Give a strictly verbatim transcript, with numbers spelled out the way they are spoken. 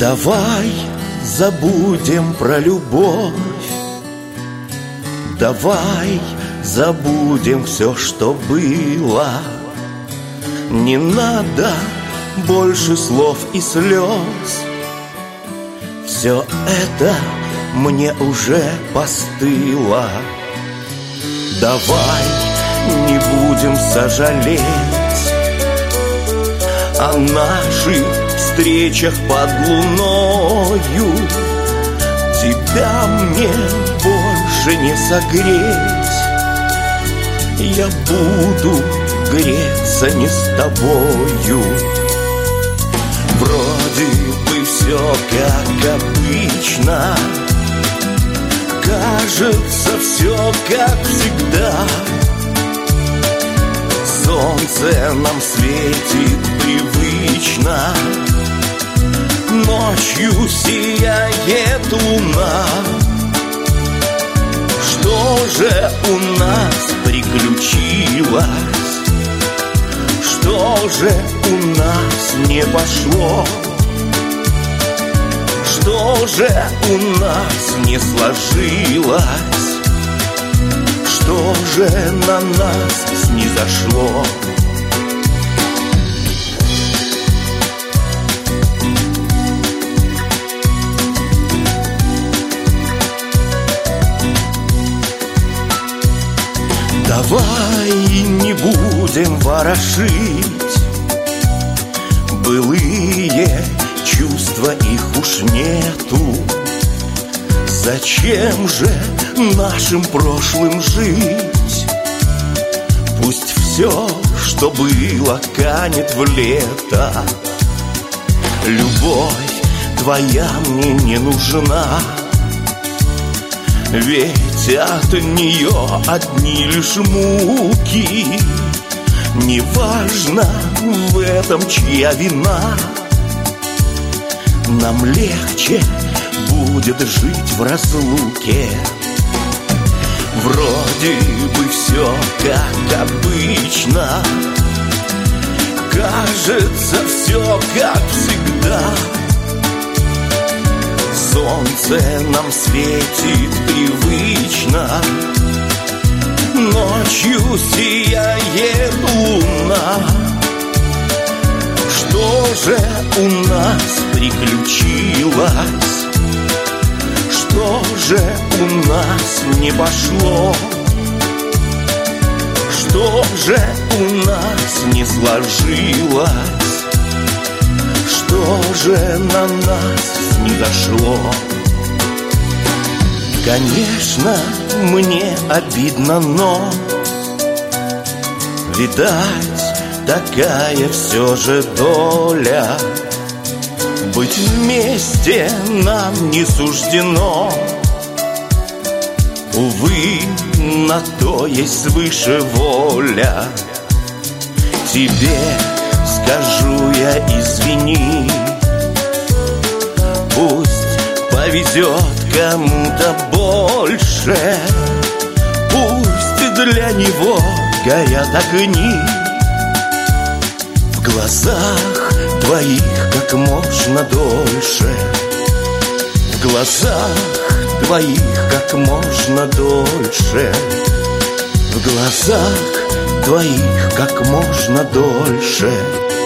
Давай забудем про любовь, давай забудем все, что было. Не надо больше слов и слез. Все это мне уже постыло. Давай не будем сожалеть о наших встречах под луною. Тебя мне больше не согреть. Я буду греться не с тобою. Вроде бы все как обычно, кажется все как всегда. Солнце нам светит привычно, ночью сияет луна. Что же у нас приключилось? Что же у нас не пошло? Что же у нас не сложилось? Что же на нас снизошло? Давай не будем ворошить былые чувства, их уж нету. Зачем же нашим прошлым жить? Пусть все, что было, канет в лето. Любовь твоя мне не нужна, ведь от нее одни лишь муки. Неважно в этом, чья вина, нам легче будет жить в разлуке. Вроде бы все как обычно, кажется все как всегда. Солнце нам светит привычно, ночью сияет луна. Что же у нас приключилось? Что же у нас не пошло? Что же у нас не сложилось? Что же на нас снизошло? Конечно, мне обидно, но видать, такая все же доля. Быть вместе нам не суждено. Увы, на то есть свыше воля. Тебе скажу я извини, пусть повезет кому-то больше, пусть для него горят огни. В глазах твоих как можно дольше, в глазах твоих как можно дольше, в глазах твоих как можно дольше.